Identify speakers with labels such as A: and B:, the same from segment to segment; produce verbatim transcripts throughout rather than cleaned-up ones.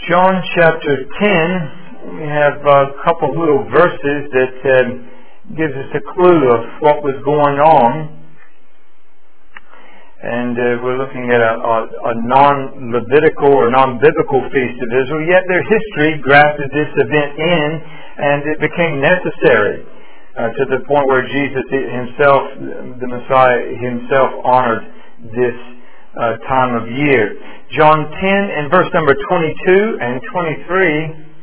A: John chapter ten, we have a couple little verses that uh, gives us a clue of what was going on. And uh, we're looking at a, a, a non-Levitical or non-biblical feast of Israel, yet their history grafted this event in, and it became necessary uh, to the point where Jesus himself, the Messiah himself, honored this uh, time of year. John ten and verse number twenty-two and twenty-three,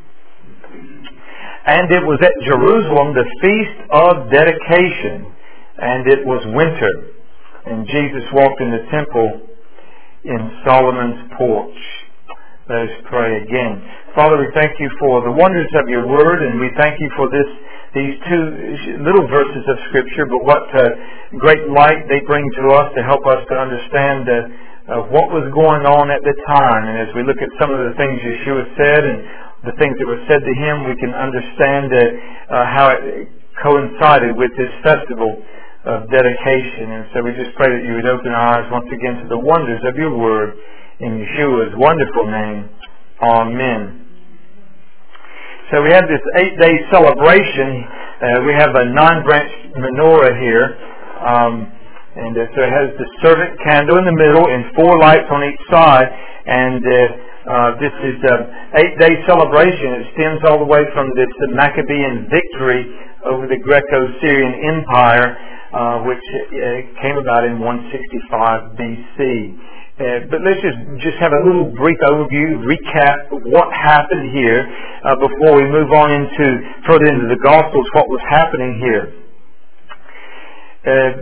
A: and it was at Jerusalem the feast of dedication, and it was winter. And Jesus walked in the temple in Solomon's porch. Let us pray again. Father, we thank you for the wonders of your word, and we thank you for this these two little verses of Scripture, but what uh, great light they bring to us to help us to understand uh, uh, what was going on at the time. And as we look at some of the things Yeshua said and the things that were said to him, we can understand uh, uh, how it coincided with this festival of dedication. And so we just pray that you would open our eyes once again to the wonders of your word in Yeshua's wonderful name. Amen. So we have this eight-day celebration. Uh, we have a nine-branch menorah here. Um, and uh, so it has the servant candle in the middle and four lights on each side. And uh, uh, this is an eight-day celebration. It stems all the way from this uh, Maccabean victory over the Greco-Syrian Empire, Uh, which uh, came about in one sixty-five B C. Uh, but let's just, just have a little brief overview, recap of what happened here uh, before we move on into further into the Gospels, what was happening here. Uh,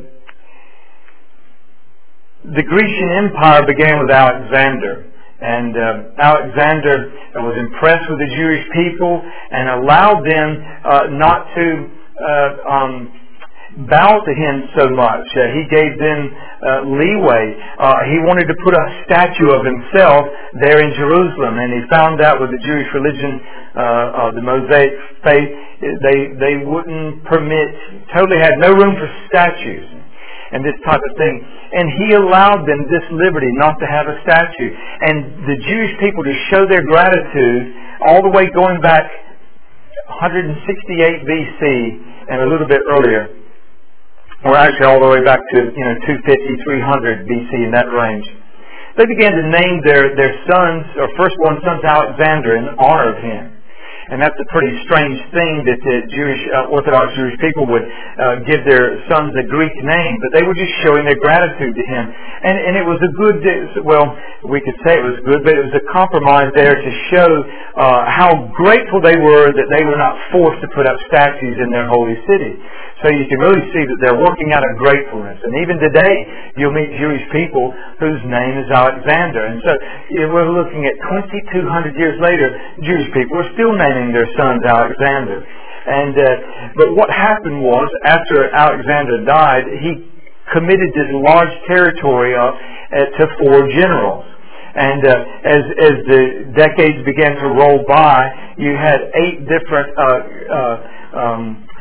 A: the Grecian Empire began with Alexander. And uh, Alexander was impressed with the Jewish people and allowed them uh, not to uh, um, bow to him so much. Uh, he gave them uh, leeway. Uh, he wanted to put a statue of himself there in Jerusalem, and he found out with the Jewish religion, uh, uh, the Mosaic faith, they they wouldn't permit, totally had no room for statues and this type of thing. And he allowed them this liberty not to have a statue. And the Jewish people, to show their gratitude, all the way going back one sixty-eight B C and a little bit earlier, or actually all the way back to, you know, two fifty, three hundred B C, in that range. They began to name their, their sons, or firstborn sons, Alexander in honor of him. And that's a pretty strange thing that the Jewish, uh, Orthodox Jewish people would uh, give their sons a Greek name, but they were just showing their gratitude to him. And, and it was a good, well, we could say it was good, but it was a compromise there to show uh, how grateful they were that they were not forced to put up statues in their holy city. So you can really see that they're working out of gratefulness. And even today, you'll meet Jewish people whose name is Alexander. And so you know, we're looking at twenty-two hundred years later, Jewish people are still naming their sons Alexander. And uh, but what happened was, after Alexander died, he committed this large territory uh, to four generals. And uh, as as the decades began to roll by, you had eight different uh, uh, um,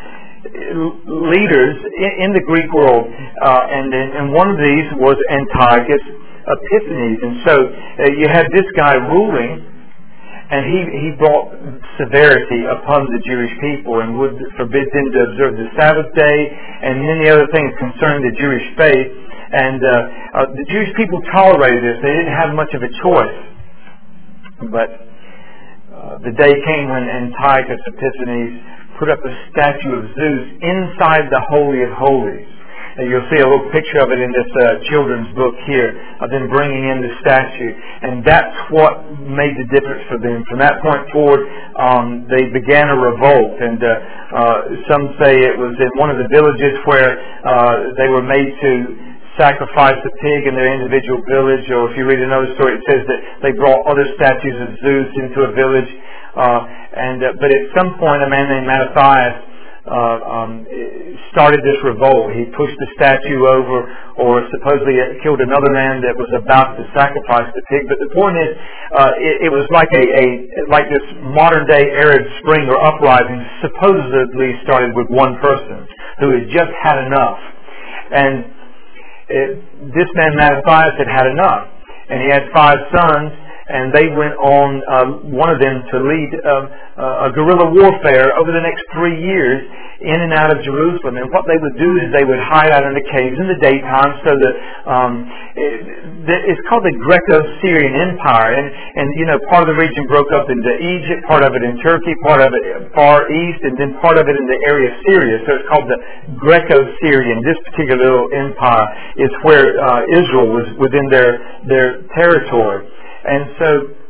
A: leaders in the Greek world, uh, and, and one of these was Antiochus Epiphanes. And so uh, you had this guy ruling, and he, he brought severity upon the Jewish people and would forbid them to observe the Sabbath day and many other things concerning the Jewish faith. And uh, uh, the Jewish people tolerated this. They didn't have much of a choice. But uh, the day came when Antiochus Epiphanes put up a statue of Zeus inside the Holy of Holies. And you'll see a little picture of it in this uh, children's book here, of them bringing in the statue. And that's what made the difference for them. From that point forward, um, they began a revolt. And uh, uh, some say it was in one of the villages where uh, they were made to sacrifice a pig in their individual village. Or if you read another story, it says that they brought other statues of Zeus into a village. Uh, and uh, but at some point, a man named Matthias uh, um, started this revolt. He pushed the statue over, or supposedly killed another man that was about to sacrifice the pig. But the point is, uh, it, it was like a, a like this modern day Arab Spring or uprising. Supposedly started with one person who had just had enough, and it, this man Matthias had had enough, and he had five sons. and they went on, uh, one of them, to lead um, uh, a guerrilla warfare over the next three years in and out of Jerusalem. And what they would do is they would hide out in the caves in the daytime, so that um, it, it's called the Greco-Syrian Empire. And, and, you know, part of the region broke up into Egypt, part of it in Turkey, part of it far east, and then part of it in the area of Syria. So it's called the Greco-Syrian. This particular little empire is where uh, Israel was within their, their territory. And so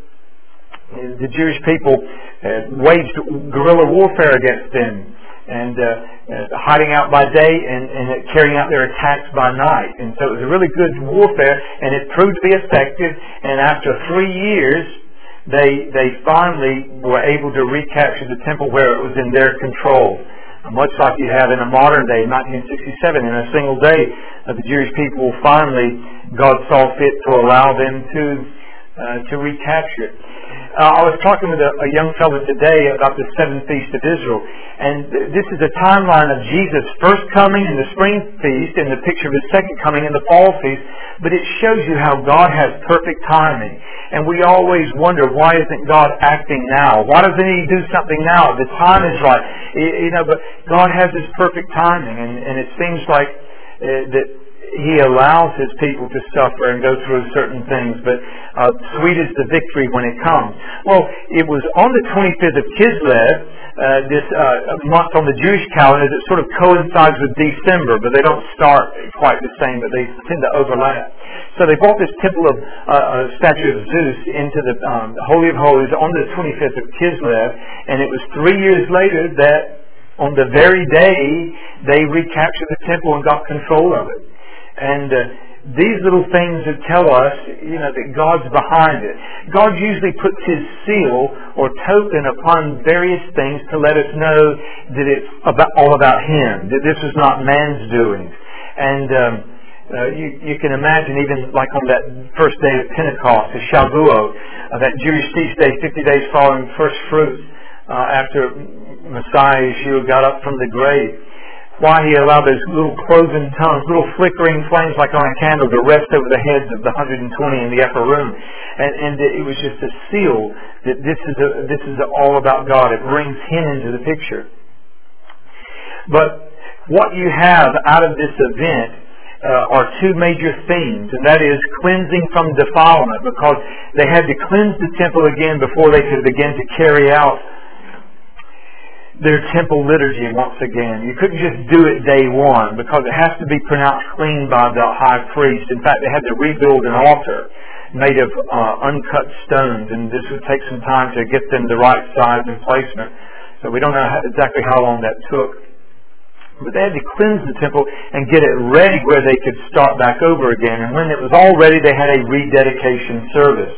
A: the Jewish people uh, waged guerrilla warfare against them, and uh, uh, hiding out by day and, and carrying out their attacks by night. And so it was a really good warfare, and it proved to be effective. And after three years, they they finally were able to recapture the temple where it was in their control. Much like you have in a modern day, nineteen sixty-seven, in a single day, uh, the Jewish people finally, God saw fit to allow them to uh, to recapture it. Uh, I was talking with a, a young fellow today about the seventh feast of Israel, and th- this is a timeline of Jesus' first coming in the spring feast and the picture of His second coming in the fall feast, but it shows you how God has perfect timing. And we always wonder, why isn't God acting now? Why doesn't He do something now? The time is right. You know, but God has His perfect timing, and, and it seems like uh, that He allows His people to suffer and go through certain things, but uh, sweet is the victory when it comes. Well, it was on the twenty-fifth of Kislev, uh, this uh, month on the Jewish calendar that sort of coincides with December, but they don't start quite the same, but they tend to overlap. So they brought this temple of uh, a statue of Zeus into the um, Holy of Holies on the twenty-fifth of Kislev, and it was three years later that on the very day they recaptured the temple and got control of it. And uh, these little things that tell us, you know, that God's behind it. God usually puts His seal or token upon various things to let us know that it's about, all about Him, that this is not man's doing. And um, uh, you, you can imagine, even like on that first day of Pentecost, the Shavuot, uh, that Jewish feast day, fifty days following first fruits, uh, after Messiah Yeshua got up from the grave. Why He allowed those little cloven tongues, little flickering flames like on a candle, to rest over the heads of the one hundred twenty in the upper room. And, and it was just a seal that this is a, this is all about God. It brings Him into the picture. But what you have out of this event uh, are two major themes, and that is cleansing from defilement, because they had to cleanse the temple again before they could begin to carry out their temple liturgy once again. You couldn't just do it day one, because it has to be pronounced clean by the high priest. In fact, they had to rebuild an altar made of uh, uncut stones, and this would take some time to get them the right size and placement. So we don't know how, exactly how long that took. But they had to cleanse the temple and get it ready where they could start back over again. And when it was all ready, they had a rededication service.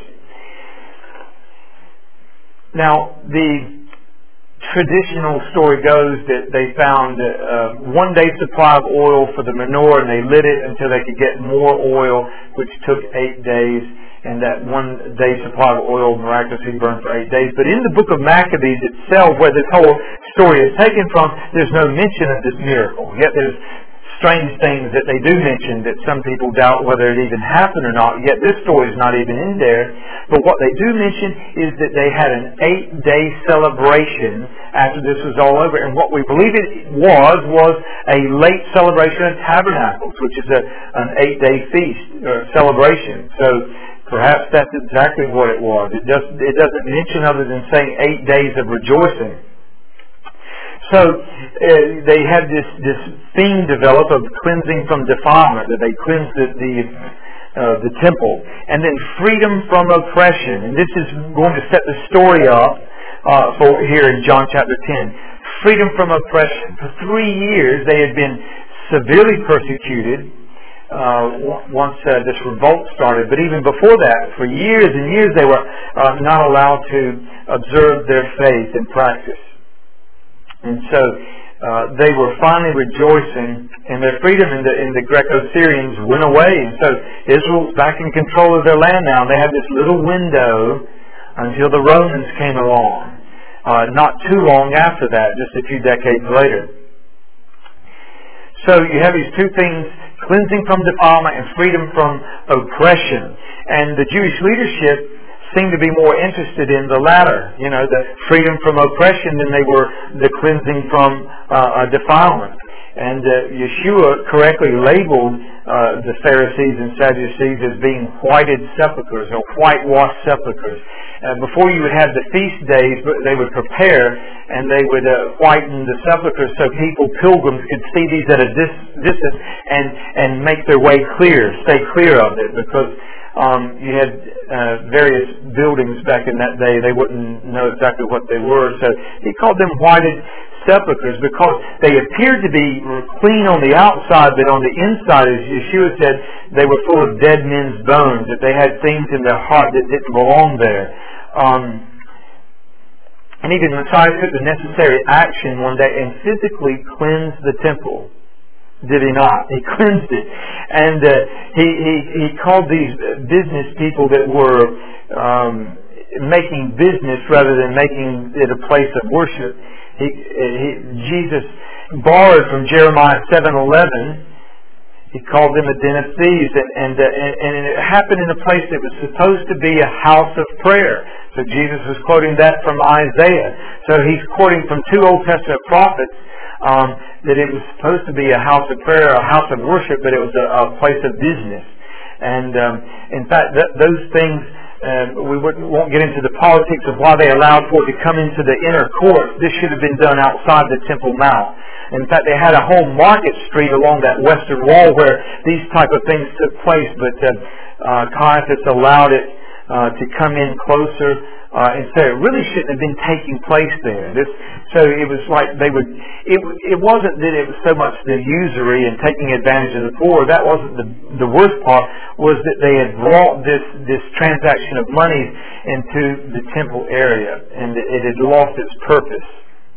A: Now, the traditional story goes that they found uh, one day supply of oil for the menorah, and they lit it until they could get more oil, which took eight days. And that one day supply of oil miraculously burned for eight days. But in the book of Maccabees itself, where this whole story is taken from, there's no mention of this miracle. Yet there's strange things that they do mention that some people doubt whether it even happened or not. Yet this story is not even in there. But what they do mention is that they had an eight-day celebration after this was all over. And what we believe it was, was a late celebration of Tabernacles, which is a, an eight-day feast or celebration. So perhaps that's exactly what it was. It, just, it doesn't mention other than saying eight days of rejoicing. So uh, they had this, this theme develop of cleansing from defilement, that they cleansed the the, uh, the temple, and then freedom from oppression. And this is going to set the story up uh, for here in John chapter ten. Freedom from oppression. For three years they had been severely persecuted uh, once uh, this revolt started. But even before that, for years and years they were uh, not allowed to observe their faith and practice. And so uh, they were finally rejoicing in their freedom, and the, and the Greco-Syrians went away. And so Israel's back in control of their land now. And they had this little window until the Romans came along. Uh, not too long after that, just a few decades later. So you have these two things, cleansing from defilement and freedom from oppression. And the Jewish leadership seemed to be more interested in the latter, you know, the freedom from oppression than they were the cleansing from uh, defilement. And uh, Yeshua correctly labeled uh, the Pharisees and Sadducees as being whited sepulchres or whitewashed sepulchres. Uh, before you would have the feast days, they would prepare and they would uh, whiten the sepulchres so people, pilgrims, could see these at a dis- distance and, and make their way clear, stay clear of it, because um, you had uh, various buildings back in that day. They wouldn't know exactly what they were. So he called them whited sepulchres because they appeared to be clean on the outside, but on the inside, as Yeshua said, they were full of dead men's bones, that they had things in their heart that didn't belong there. Um, and even Messiah took the necessary action one day and physically cleansed the temple. Did he not? He cleansed it. And uh, he, he, he called these business people that were um, making business rather than making it a place of worship. He, he, Jesus borrowed from Jeremiah seven eleven. He called them a den of thieves, and and, uh, and and it happened in a place that was supposed to be a house of prayer. So Jesus was quoting that from Isaiah. So he's quoting from two Old Testament prophets um, that it was supposed to be a house of prayer, a house of worship, but it was a, a place of business. And um, in fact, th- those things. Uh, we won't get into the politics of why they allowed for it to come into the inner court. This should have been done outside the temple mount. In fact, they had a whole market street along that western wall where these type of things took place, but uh, uh, Caiaphas allowed it uh, to come in closer. Uh, and so it really shouldn't have been taking place there. This, so it was like they would. It, it wasn't that it was so much the usury and taking advantage of the poor. That wasn't the the worst part. Was that they had brought this this transaction of money into the temple area, and it had lost its purpose.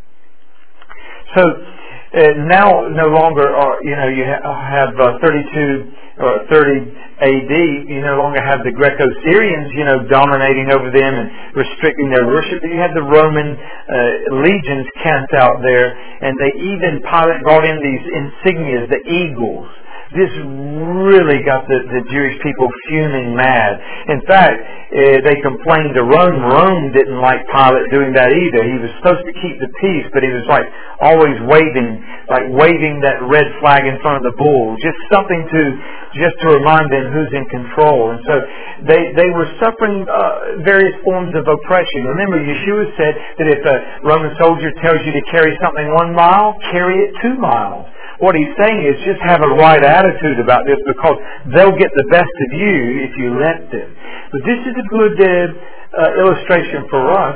A: So uh, now no longer are you know you ha- have uh, thirty-two or thirty A D, you no longer have the Greco-Syrians, you know, dominating over them and restricting their worship. You had the Roman uh, legions camped out there, and they even Pilate brought in these insignias, the eagles. This really got the, the Jewish people fuming mad. In fact, uh, they complained to Rome. Rome didn't like Pilate doing that either. He was supposed to keep the peace, but he was like always waving, like waving that red flag in front of the bull. Just something to, just to remind them who's in control. And so they, they were suffering uh, various forms of oppression. Remember, Yeshua said that if a Roman soldier tells you to carry something one mile, carry it two miles. What he's saying is just have a right attitude about this, because they'll get the best of you if you let them. But this is a good uh, uh, illustration for us.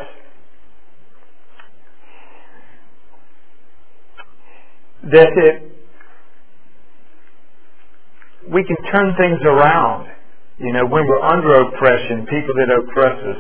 A: That it, we can turn things around. You know, when we're under oppression, people that oppress us,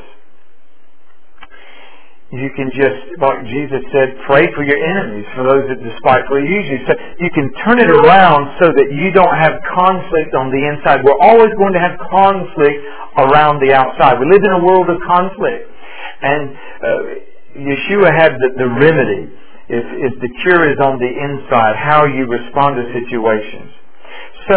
A: you can just, like Jesus said, pray for your enemies, for those that despitefully use you. So you can turn it around so that you don't have conflict on the inside. We're always going to have conflict around the outside. We live in a world of conflict. And uh, Yeshua had the, the remedy. If, if the cure is on the inside, how you respond to situations. So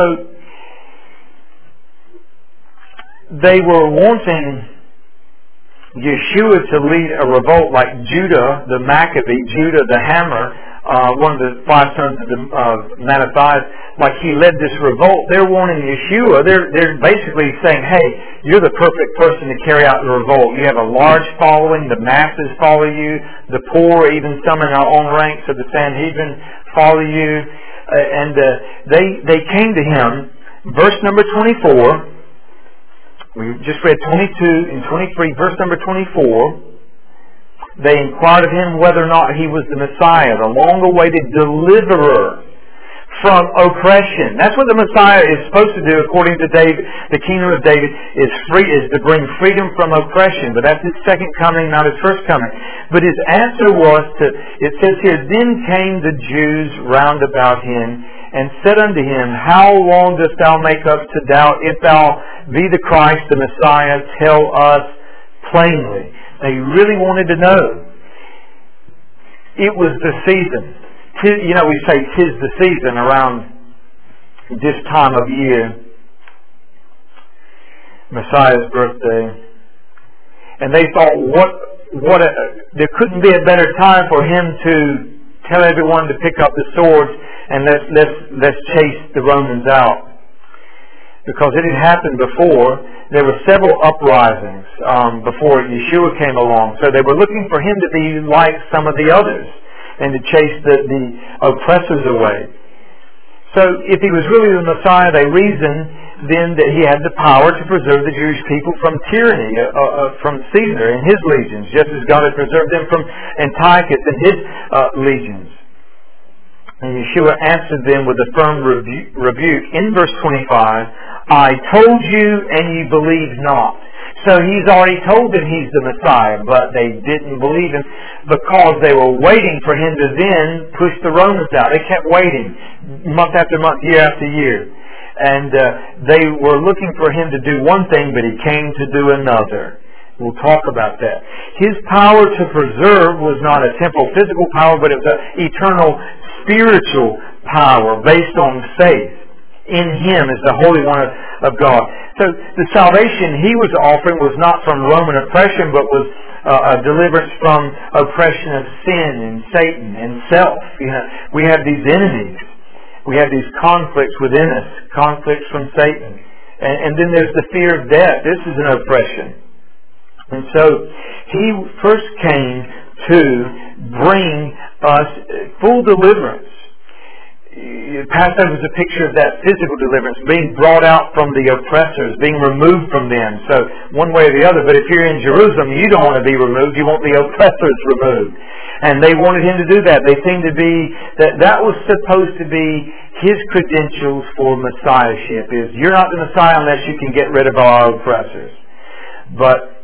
A: they were wanting Yeshua to lead a revolt like Judah the Maccabee, Judah the Hammer, uh, one of the five sons of the uh, Mattathias, like he led this revolt. They're wanting Yeshua. They're they're basically saying, "Hey, you're the perfect person to carry out the revolt. You have a large following. The masses follow you. The poor, even some in our own ranks of the Sanhedrin, follow you." Uh, and uh, they they came to him. Verse number twenty-four. We just read twenty-two and twenty-three, verse number twenty-four. They inquired of him whether or not he was the Messiah, the long-awaited deliverer from oppression. That's what the Messiah is supposed to do, according to David. The kingdom of David is free, is to bring freedom from oppression. But that's his second coming, not his first coming. But his answer was to, it says here, then came the Jews round about him, and said unto him, How long dost thou make us to doubt? If thou be the Christ, the Messiah, tell us plainly. They really wanted to know. It was the season. You know, we say 'tis the season around this time of year. Messiah's birthday. And they thought, what, what a, there couldn't be a better time for him to tell everyone to pick up the swords and let's, let's, let's chase the Romans out. Because it had happened before. There were several uprisings um, before Yeshua came along. So they were looking for him to be like some of the others and to chase the, the oppressors away. So if he was really the Messiah, they reasoned then that he had the power to preserve the Jewish people from tyranny, uh, uh, from Caesar and his legions, just as God had preserved them from Antiochus and his uh, legions. And Yeshua answered them with a firm rebu- rebuke in verse twenty-five, I told you and you believe not. So he's already told them he's the Messiah, but they didn't believe him because they were waiting for him to then push the Romans out. They kept waiting month after month, year after year. And uh, they were looking for him to do one thing, but he came to do another. We'll talk about that. His power to preserve was not a temporal physical power, but it was an eternal spiritual power based on faith in him as the Holy One of, of God. So the salvation he was offering was not from Roman oppression, but was uh, a deliverance from oppression of sin and Satan and self. You know, we have these enemies. We have these conflicts within us, conflicts from Satan. And, and then there's the fear of death. This is an oppression. And so he first came to bring us full deliverance. Passover is a picture of that physical deliverance, being brought out from the oppressors, being removed from them. So one way or the other. But if you're in Jerusalem, you don't want to be removed. You want the oppressors removed. And they wanted him to do that. They seemed to be, that that was supposed to be his credentials for Messiahship. Is you're not the Messiah unless you can get rid of our oppressors. But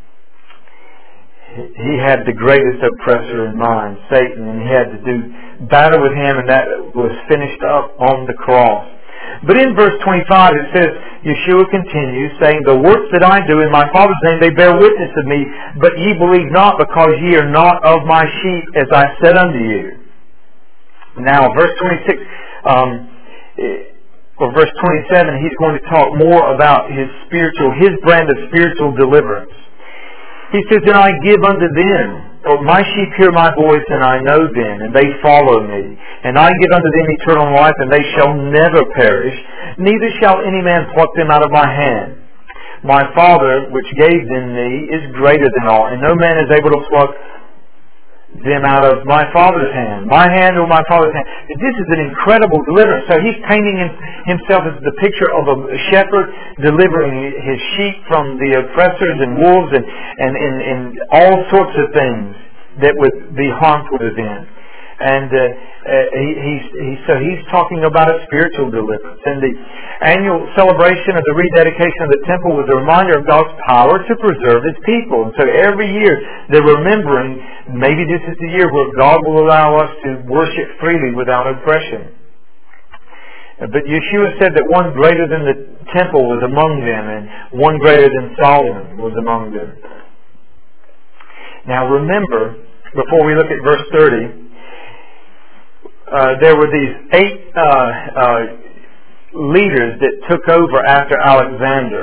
A: he had the greatest oppressor in mind, Satan, and he had to do battle with him, and that was finished up on the cross. But in verse twenty-five it says, Yeshua continues, saying, the works that I do in my Father's name, they bear witness of me, but ye believe not, because ye are not of my sheep, as I said unto you. Now, verse twenty-six, um, or verse twenty-seven, he's going to talk more about his spiritual, his brand of spiritual deliverance. He says, and I give unto them, or my sheep hear my voice, and I know them, and they follow me. And I give unto them eternal life, and they shall never perish, neither shall any man pluck them out of my hand. My Father, which gave them me, is greater than all, and no man is able to pluck them out of my Father's hand. My hand or my Father's hand. This is an incredible deliverance. So he's painting himself as the picture of a shepherd delivering his sheep from the oppressors and wolves and, and, and, and all sorts of things that would be harmful to them. And uh, uh, he, he's, he, so he's talking about a spiritual deliverance. And the annual celebration of the rededication of the temple was a reminder of God's power to preserve His people. And so every year they're remembering, maybe this is the year where God will allow us to worship freely without oppression. But Yeshua said that one greater than the temple was among them, and one greater than Solomon was among them. Now remember, before we look at verse thirty, Uh, there were these eight uh, uh, leaders that took over after Alexander,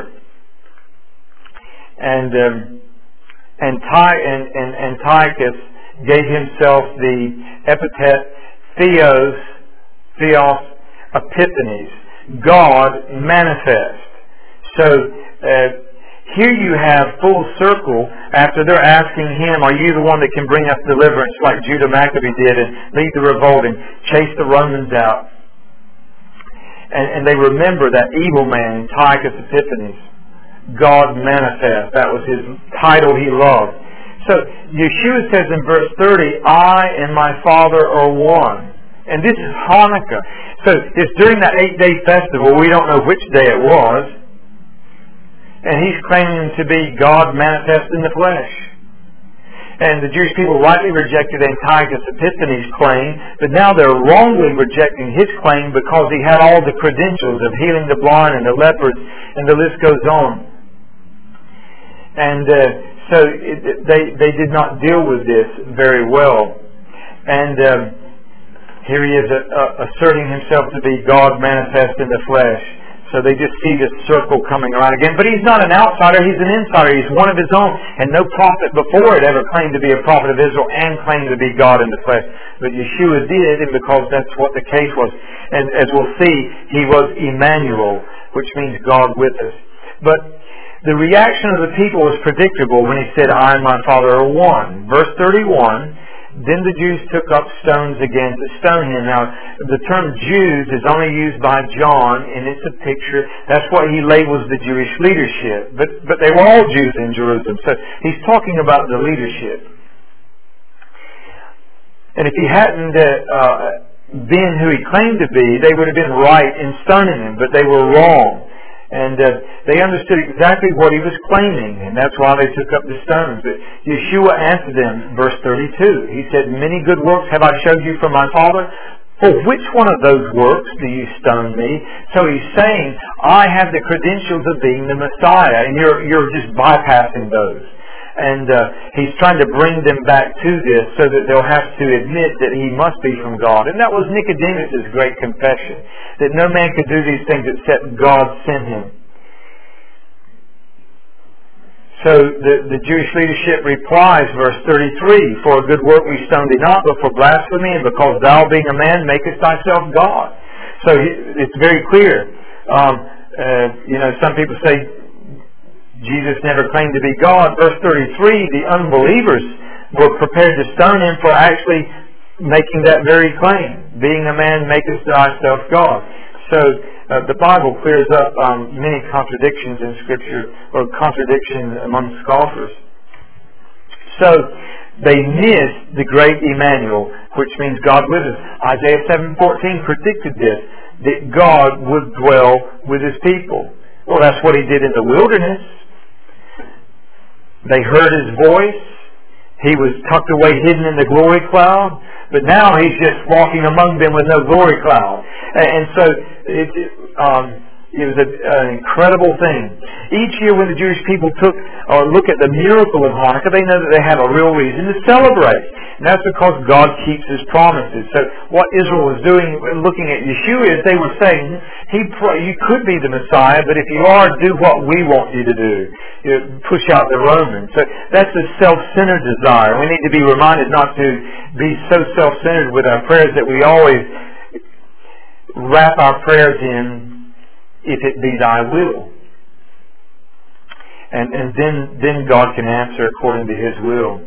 A: and um, Anti- and, and Antiochus gave himself the epithet Theos, Theos Epiphanes, God manifest. So uh, here you have full circle after they're asking him, are you the one that can bring us deliverance like Judah Maccabee did and lead the revolt and chase the Romans out? And, and they remember that evil man, Antiochus Epiphanes, God manifest. That was his title he loved. So Yeshua says in verse thirty, I and my Father are one. And this is Hanukkah. So it's during that eight-day festival. We don't know which day it was. And he's claiming to be God manifest in the flesh. And the Jewish people rightly rejected Antiochus Epiphanes' claim, but now they're wrongly rejecting his claim because he had all the credentials of healing the blind and the lepers, and the list goes on. And uh, so it, they they did not deal with this very well. And um, here he is uh, uh, asserting himself to be God manifest in the flesh. So they just see this circle coming around again. But he's not an outsider, he's an insider. He's one of his own. And no prophet before it ever claimed to be a prophet of Israel and claimed to be God in the flesh. But Yeshua did, and because that's what the case was. And as we'll see, he was Emmanuel, which means God with us. But the reaction of the people was predictable when he said, I and my Father are one. Verse thirty-one, then the Jews took up stones again to stone him. Now, the term Jews is only used by John, and it's a picture. That's what he labels the Jewish leadership. But, but they were all Jews in Jerusalem. So he's talking about the leadership. And if he hadn't uh, been who he claimed to be, they would have been right in stoning him, but they were wrong. And uh, they understood exactly what he was claiming, and that's why they took up the stones. But Yeshua answered them, verse thirty-two. He said, many good works have I showed you from my Father. For which one of those works do you stone me? So he's saying, I have the credentials of being the Messiah, and you're, you're just bypassing those. And uh, he's trying to bring them back to this so that they'll have to admit that he must be from God. And that was Nicodemus' great confession, that no man could do these things except God sent him. So the, the Jewish leadership replies, verse thirty-three, for a good work we stone thee not, but for blasphemy, and because thou being a man makest thyself God. So it's very clear. Um, uh, you know, some people say, Jesus never claimed to be God. Verse thirty-three, the unbelievers were prepared to stone him for actually making that very claim. Being a man makest thyself God. So uh, the Bible clears up um, many contradictions in Scripture, or contradictions among scoffers. So they missed the great Emmanuel, which means God with us. Isaiah seven fourteen predicted this, that God would dwell with his people. Well, that's what he did in the wilderness. They heard his voice. He was tucked away hidden in the glory cloud. But now he's just walking among them with no glory cloud. And so it, it, um, it was a, an incredible thing. Each year when the Jewish people took or look at the miracle of Hanukkah, they know that they have a real reason to celebrate. And that's because God keeps his promises. So what Israel was doing, looking at Yeshua, is they were saying, he, you could be the Messiah, but if you are, do what we want you to do. You know, push out the Romans. So that's a self-centered desire. We need to be reminded not to be so self-centered with our prayers that we always wrap our prayers in, if it be thy will. And, and then, then God can answer according to his will.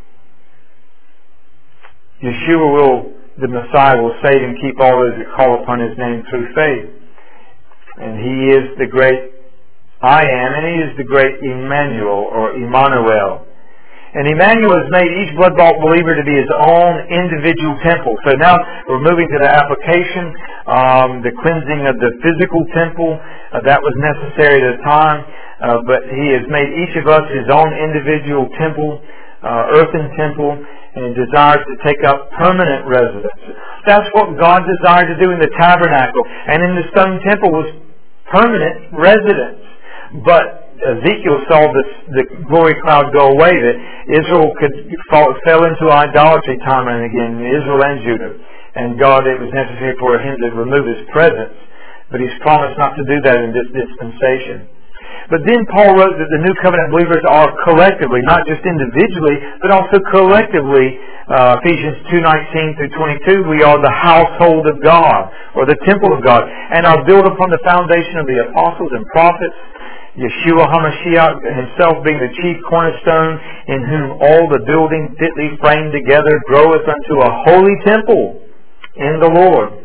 A: Yeshua will, the Messiah will save and keep all those that call upon his name through faith. And he is the great I am, and he is the great Emmanuel, or Emmanuel. And Emmanuel has made each blood-bought believer to be his own individual temple. So now we're moving to the application, um, the cleansing of the physical temple. Uh, that was necessary at the time. Uh, but he has made each of us his own individual temple, uh, earthen temple, and desires to take up permanent residence. That's what God desired to do in the tabernacle. And in the stone temple was permanent residence. But Ezekiel saw this, the glory cloud go away, that Israel could fall, fell into idolatry time and again, Israel and Judah. And God, it was necessary for him to remove his presence. But he's promised not to do that in this dispensation. But then Paul wrote that the New Covenant believers are collectively, not just individually, but also collectively, uh, Ephesians two nineteen through twenty-two, we are the household of God, or the temple of God, and are built upon the foundation of the apostles and prophets, Yeshua HaMashiach himself being the chief cornerstone, in whom all the building fitly framed together groweth unto a holy temple in the Lord,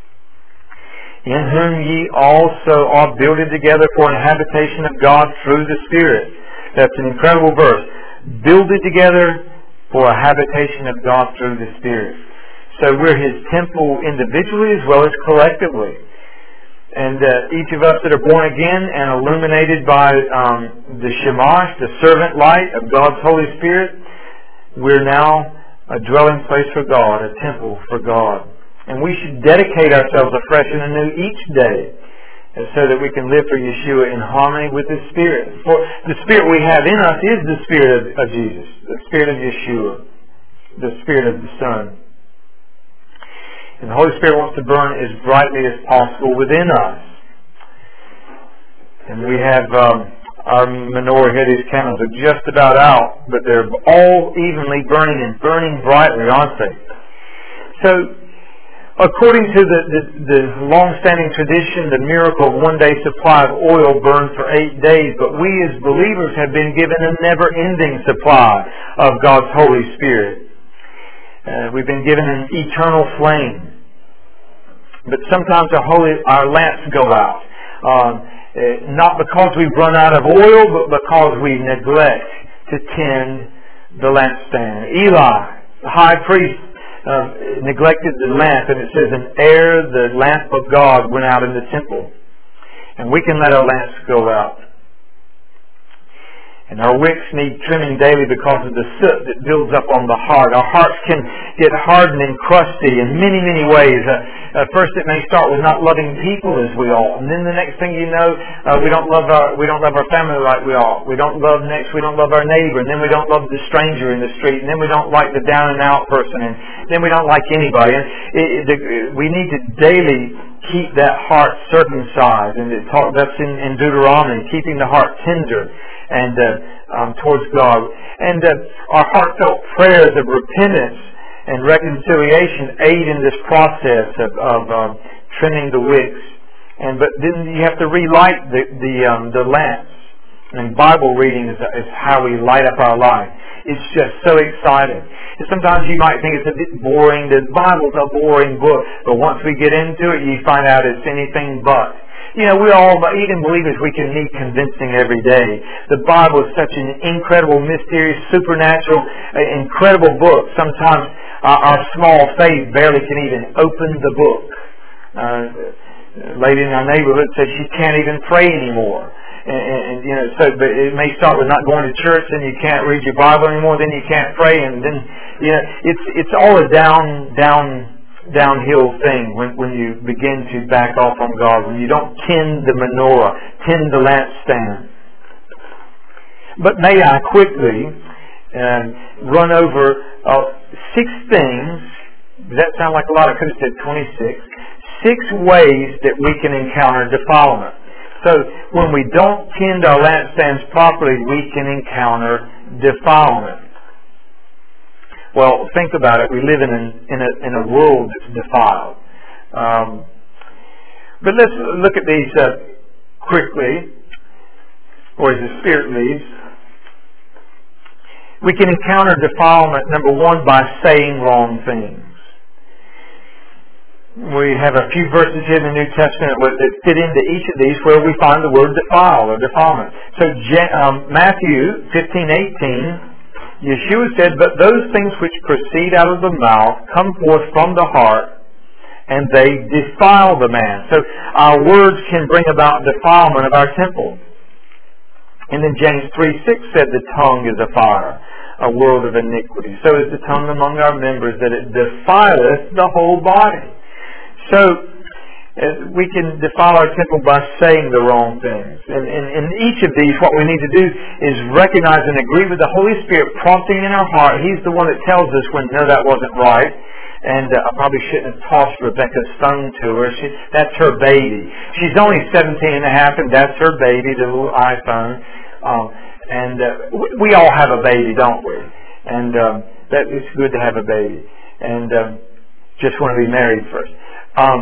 A: in whom ye also are builded together for an habitation of God through the Spirit. That's an incredible verse. Builded together for a habitation of God through the Spirit. So we're his temple individually as well as collectively. And uh, each of us that are born again and illuminated by um, the Shemash, the servant light of God's Holy Spirit, we're now a dwelling place for God, a temple for God. And we should dedicate ourselves afresh and anew each day so that we can live for Yeshua in harmony with His Spirit. For the Spirit we have in us is the Spirit of, of Jesus, the Spirit of Yeshua, the Spirit of the Son. And the Holy Spirit wants to burn as brightly as possible within us. And we have um, our menorah here. These candles are just about out, but they're all evenly burning and burning brightly, aren't they? So, according to the, the, the long-standing tradition, the miracle of one-day supply of oil burned for eight days, but we as believers have been given a never-ending supply of God's Holy Spirit. Uh, we've been given an eternal flame. But sometimes our, holy, our lamps go out. Um, uh, not because we've run out of oil, but because we neglect to tend the lampstand. Eli, the high priest, uh, neglected the lamp, and it says, "And ere the lamp of God went out in the temple." And we can let our lamps go out. And our wicks need trimming daily because of the soot that builds up on the heart. Our hearts can get hardened and crusty in many, many ways. Uh, uh, first, it may start with not loving people as we ought, and then the next thing you know, uh, we don't love our we don't love our family like we ought. We don't love next. We don't love our neighbor, and then we don't love the stranger in the street, and then we don't like the down and out person, and then we don't like anybody. And it, it, the, we need to daily keep that heart circumcised, and it talk, that's in, in Deuteronomy, keeping the heart tender and uh, um, towards God. And uh, our heartfelt prayers of repentance and reconciliation aid in this process of, of um, trimming the wicks. And but then you have to relight the the, um, the lamps. And Bible reading is, is how we light up our life. It's just so exciting. And sometimes you might think it's a bit boring. The Bible's a boring book, but once we get into it, you find out it's anything but. You know, we all, even believers, we can need convincing every day. The Bible is such an incredible, mysterious, supernatural, uh, incredible book. Sometimes uh, our small faith barely can even open the book. Uh, a lady in our neighborhood said she can't even pray anymore. And, and you know, so but it may start with not going to church, and you can't read your Bible anymore. Then you can't pray, and then you know, it's it's all a down down. downhill thing when, when you begin to back off on God, when you don't tend the menorah, tend the lampstand. But may I quickly um, run over uh, six things. Does that sound like a lot? I could have said twenty-six. Six ways that we can encounter defilement. So when we don't tend our lampstands properly, we can encounter defilement. Well, think about it. We live in, an, in, a, in a world that's defiled. Um, but let's look at these uh, quickly, or as the Spirit leads. We can encounter defilement, number one, by saying wrong things. We have a few verses here in the New Testament that fit into each of these where we find the word defile or defilement. So um, Matthew fifteen eighteen, Yeshua said, "But those things which proceed out of the mouth come forth from the heart, and they defile the man." So our words can bring about defilement of our temple. And then James three six said, "The tongue is a fire, a world of iniquity. So is the tongue among our members, that it defileth the whole body." So uh, we can defile our temple by saying the wrong things. And in each of these, what we need to do is recognize and agree with the Holy Spirit prompting in our heart. He's the one that tells us when, no, that wasn't right. And uh, I probably shouldn't have tossed Rebecca's phone to her. She, that's her baby. She's only seventeen and a half, and that's her baby, the little iPhone. Um, and uh, we, we all have a baby, don't we? And um, that it's good to have a baby. And um, just want to be married first. Um,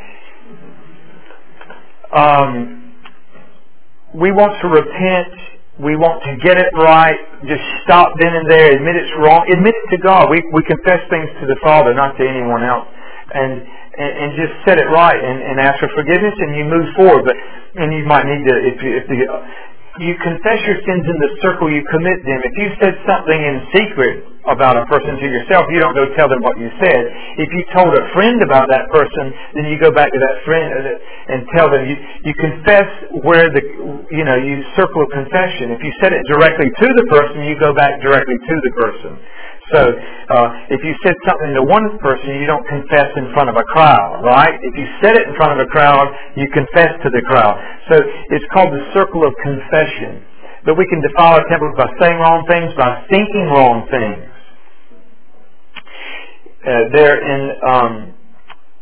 A: um, we want to repent. We want to get it right. Just stop then and there. Admit it's wrong. Admit it to God. We we confess things to the Father, not to anyone else. And and, and just set it right and, and ask for forgiveness, and you move forward. But and you might need to if you, if the you confess your sins in the circle you commit them. If you said something in secret about a person to yourself, you don't go tell them what you said. If you told a friend about that person, then you go back to that friend and tell them. You, you confess where the, you know, you circle of confession. If you said it directly to the person, you go back directly to the person. So, uh, if you said something to one person, you don't confess in front of a crowd, right? If you said it in front of a crowd, you confess to the crowd. So, it's called the circle of confession. But we can defile our temples by saying wrong things, by thinking wrong things. Uh, there in um,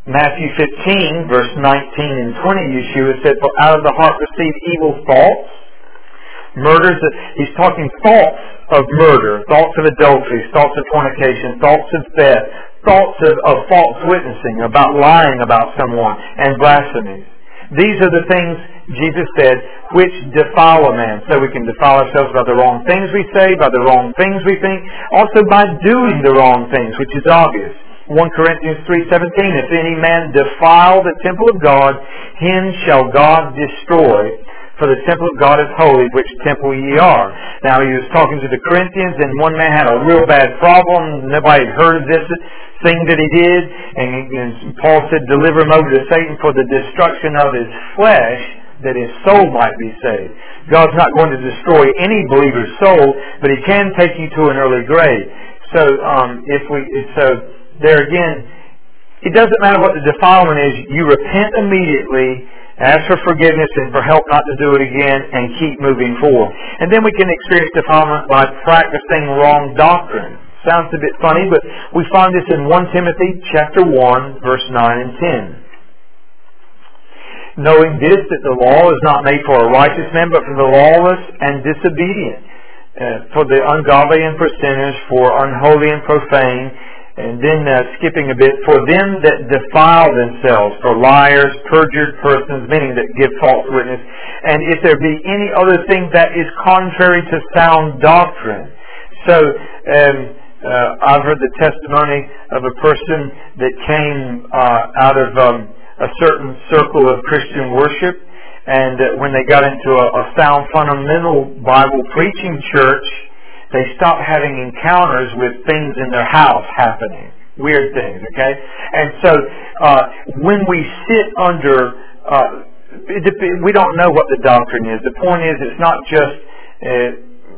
A: Matthew fifteen, verse nineteen and twenty, Yeshua said, "For out of the heart proceed evil thoughts, murders." He's talking thoughts of murder, thoughts of adultery, thoughts of fornication, thoughts of theft, thoughts of, of false witnessing, about lying about someone, and blasphemies. These are the things, Jesus said, which defile a man. So we can defile ourselves by the wrong things we say, by the wrong things we think, also by doing the wrong things, which is obvious. First Corinthians three seventeen, "If any man defile the temple of God, him shall God destroy. For the temple of God is holy, which temple ye are." Now he was talking to the Corinthians, and one man had a real bad problem. Nobody had heard of this thing that he did. And, and Paul said, "Deliver him over to Satan for the destruction of his flesh, that his soul might be saved." God's not going to destroy any believer's soul, but He can take you to an early grave. So, um, if we, so there again, it doesn't matter what the defilement is. You repent immediately, ask for forgiveness and for help not to do it again, and keep moving forward. And then we can experience defilement by practicing wrong doctrine. Sounds a bit funny, but we find this in First Timothy chapter one, verse nine and ten. "Knowing this, that the law is not made for a righteous man, but for the lawless and disobedient, uh, for the ungodly and for sinners, for unholy and profane." And then uh, skipping a bit, "For them that defile themselves, for liars, perjured persons," meaning that give false witness, "and if there be any other thing that is contrary to sound doctrine." So, um, uh, I've heard the testimony of a person that came uh, out of um, a certain circle of Christian worship, and uh, when they got into a, a sound fundamental Bible preaching church, they stopped having encounters with things in their house happening. Weird things, okay? And so, uh, when we sit under, uh, it, we don't know what the doctrine is. The point is, it's not just, uh,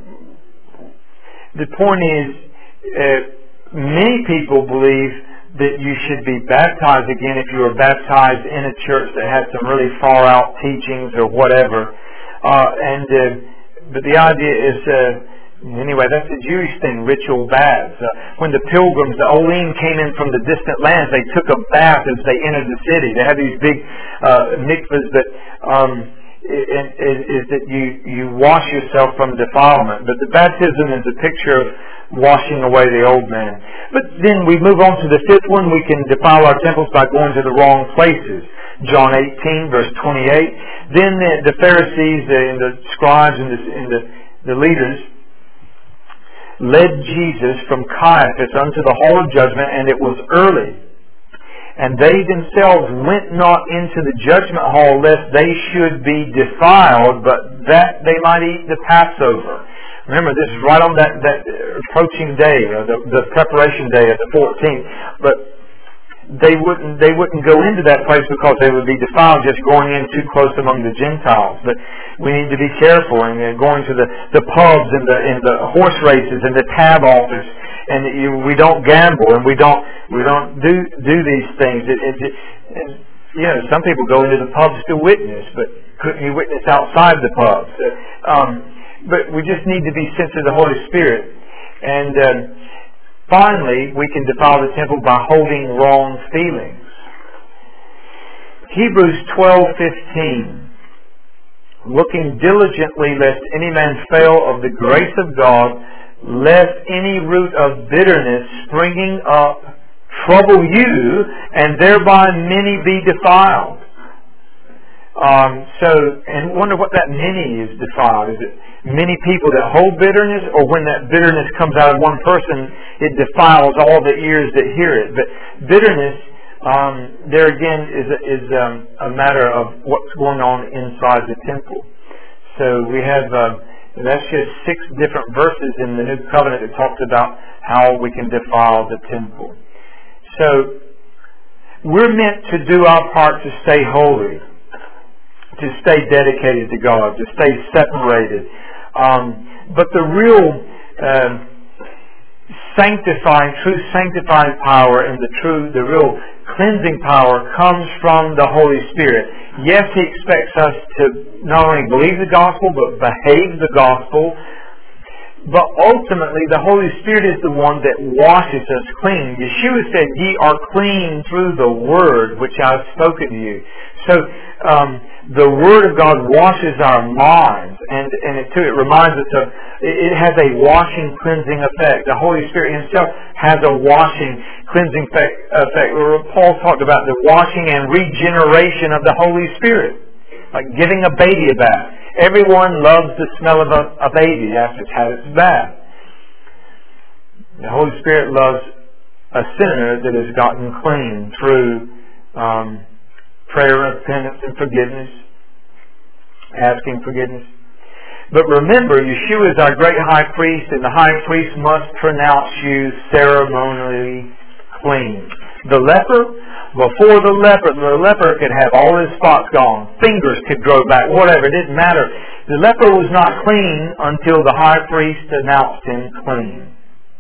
A: the point is, uh, many people believe that you should be baptized again if you were baptized in a church that had some really far out teachings or whatever. Uh, and, uh, but the idea is, uh, Anyway, that's a Jewish thing, ritual baths. Uh, when the pilgrims, the Olim, came in from the distant lands, they took a bath as they entered the city. They had these big uh, mikvahs that um, is, is that you, you wash yourself from defilement. But the baptism is a picture of washing away the old man. But then we move on to the fifth one. We can defile our temples by going to the wrong places. John eighteen, verse twenty-eight. Then the, the Pharisees and the scribes and the, and the, the leaders led Jesus from Caiaphas unto the hall of judgment, and it was early. And they themselves went not into the judgment hall, lest they should be defiled, but that they might eat the Passover. Remember, this is right on that, that approaching day, or the, the preparation day of the fourteenth. But they wouldn't they wouldn't go into that place because they would be defiled just going in too close among the Gentiles. But we need to be careful and uh, going to the, the pubs and the and the horse races and the tab office, and you, we don't gamble and we don't we don't do do these things. It, it, it, and, you know, some people go into the pubs to witness, but couldn't you witness outside the pubs? Uh, um, but we just need to be sensitive to the Holy Spirit. And um, finally, we can defile the temple by holding wrong feelings. Hebrews twelve fifteen. "Looking diligently lest any man fail of the grace of God, lest any root of bitterness springing up trouble you, and thereby many be defiled." Um, so, and wonder what that many is defiled. Is it many people that hold bitterness, or when that bitterness comes out of one person, it defiles all the ears that hear it? But bitterness, um, there again, is a, is um, a matter of what's going on inside the temple. So we have, uh, that's just six different verses in the New Covenant that talks about how we can defile the temple. So we're meant to do our part to stay holy, to stay dedicated to God, to stay separated. Um, but the real uh, sanctifying, true sanctifying power and the true, the real cleansing power comes from the Holy Spirit. Yes, He expects us to not only believe the gospel, but behave the gospel. But ultimately, the Holy Spirit is the one that washes us clean. Yeshua said, "Ye are clean through the Word which I have spoken to you." So, um, the Word of God washes our minds, and, and it too, it reminds us of, it has a washing, cleansing effect. The Holy Spirit Himself has a washing, cleansing effect. Paul talked about the washing and regeneration of the Holy Spirit, like giving a baby a bath. Everyone loves the smell of a, a baby after it's had its bath. The Holy Spirit loves a sinner that has gotten clean through um, prayer, repentance, and forgiveness, asking forgiveness. But remember, Yeshua is our great high priest, and the high priest must pronounce you ceremonially clean. The leper, before the leper, the leper could have all his spots gone, fingers could grow back, whatever, it didn't matter. The leper was not clean until the high priest announced him clean.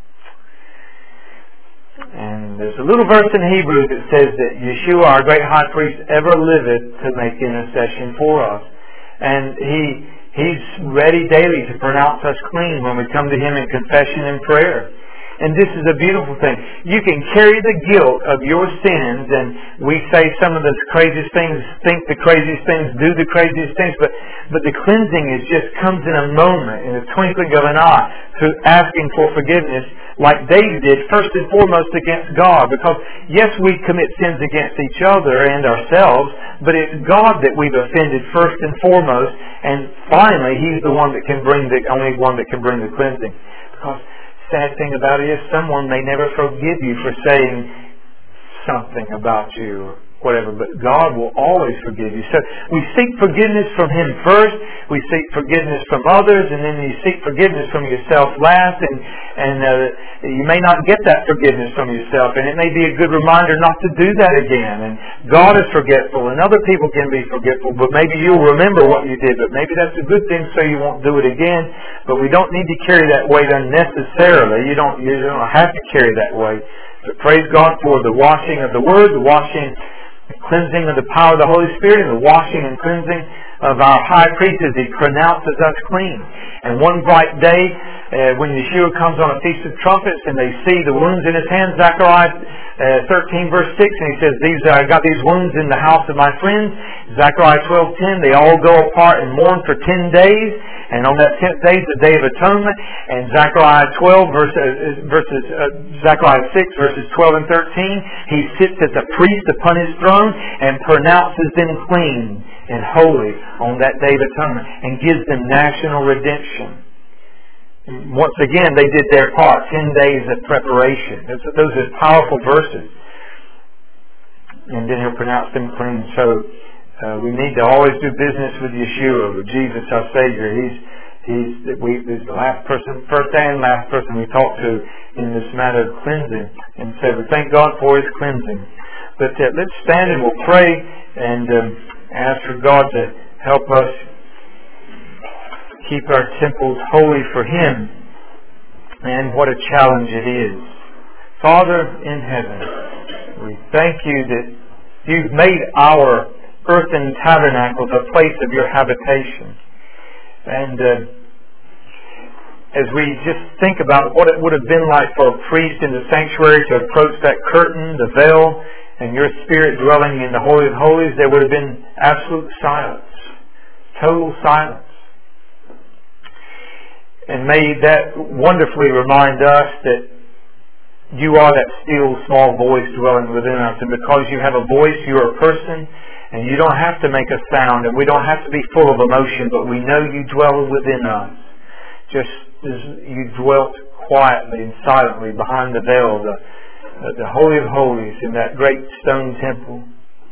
A: And there's a little verse in Hebrews that says that Yeshua, our great high priest, ever liveth to make intercession for us. And He He's ready daily to pronounce us clean when we come to Him in confession and prayer. And this is a beautiful thing. You can carry the guilt of your sins, and we say some of the craziest things, think the craziest things, do the craziest things, but, but the cleansing is just comes in a moment, in a twinkling of an eye, through asking for forgiveness, like David did, first and foremost against God. Because, yes, we commit sins against each other and ourselves, but it's God that we've offended first and foremost, and finally, He's the one that can bring the, only one that can bring the cleansing. Because sad thing about it is someone may never forgive you for saying something about you or whatever, but God will always forgive you. So we seek forgiveness from Him first, we seek forgiveness from others, and then you seek forgiveness from yourself last, and, and uh, you may not get that forgiveness from yourself, and it may be a good reminder not to do that again. And God is forgetful, and other people can be forgetful, but maybe you'll remember what you did, but maybe that's a good thing so you won't do it again. But we don't need to carry that weight unnecessarily. You don't, you don't have to carry that weight. But praise God for the washing of the Word, the washing the cleansing of the power of the Holy Spirit, and the washing and cleansing of our high priest as He pronounces us clean. And one bright day, uh, when Yeshua comes on a Feast of Trumpets and they see the wounds in His hands, Zechariah uh, thirteen verse six, and He says, "These I got these wounds in the house of my friends." Zechariah twelve ten, they all go apart and mourn for ten days. And on that tenth day is the Day of Atonement. And Zechariah twelve verses, verses uh, Zechariah six verses twelve and thirteen, He sits as a priest upon His throne and pronounces them clean and holy on that Day of Atonement and gives them national redemption. Once again, they did their part. Ten days of preparation. Those, those are powerful verses. And then He'll pronounce them clean. So uh, we need to always do business with Yeshua, with Jesus our Savior. He's He's we, he's the last person, first and last person we talk to in this matter of cleansing. And so we thank God for His cleansing. But uh, let's stand and we'll pray and um, ask for God to help us keep our temples holy for Him. And what a challenge it is. Father in heaven, we thank You that You've made our earthen tabernacles a place of Your habitation. And uh, as we just think about what it would have been like for a priest in the sanctuary to approach that curtain, the veil, and Your Spirit dwelling in the Holy of Holies, there would have been absolute silence. Total silence. And may that wonderfully remind us that You are that still small voice dwelling within us. And because You have a voice, You are a person, and You don't have to make a sound, and we don't have to be full of emotion, but we know You dwell within us. Just as You dwelt quietly and silently behind the veil, the, the Holy of Holies in that great stone temple.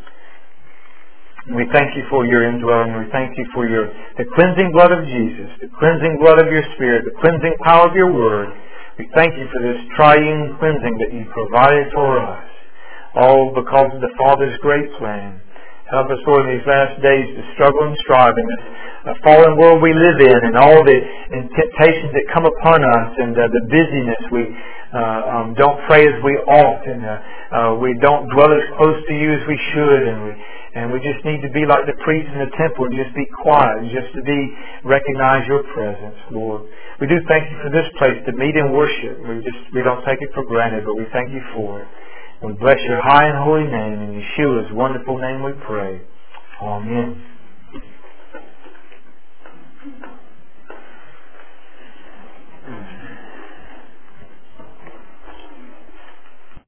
A: We thank You for Your indwelling. We thank You for Your the cleansing blood of Jesus, the cleansing blood of Your Spirit, the cleansing power of Your Word. We thank You for this triune cleansing that You provided for us, all because of the Father's great plan. Help us, Lord, in these last days to struggle and strive in this uh, fallen world we live in, and all the and temptations that come upon us, and uh, the busyness. We uh, um, don't pray as we ought, and uh, uh, we don't dwell as close to You as we should, and we And we just need to be like the priest in the temple and just be quiet and just to be recognize your presence, Lord. We do thank you for this place to meet and worship. We just we don't take it for granted, but we thank you for it. We bless your high and holy name. In Yeshua's wonderful name we pray. Amen.